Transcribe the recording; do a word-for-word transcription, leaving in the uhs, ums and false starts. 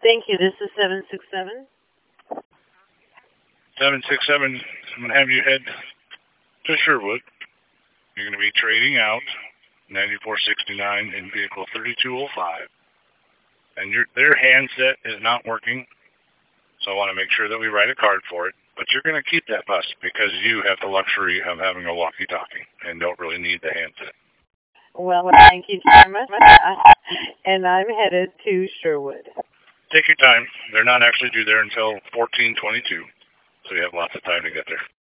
Thank you. This is seven six seven. seven six seven, I'm going to have you head to Sherwood. You're going to be trading out ninety-four sixty-nine in vehicle thirty-two oh five. And your their handset is not working, so I want to make sure that we write a card for it. But you're going to keep that bus because you have the luxury of having a walkie-talkie and don't really need the handset. Well, thank you very much. And I'm headed to Sherwood. Take your time. They're not actually due there until fourteen twenty-two, so you have lots of time to get there.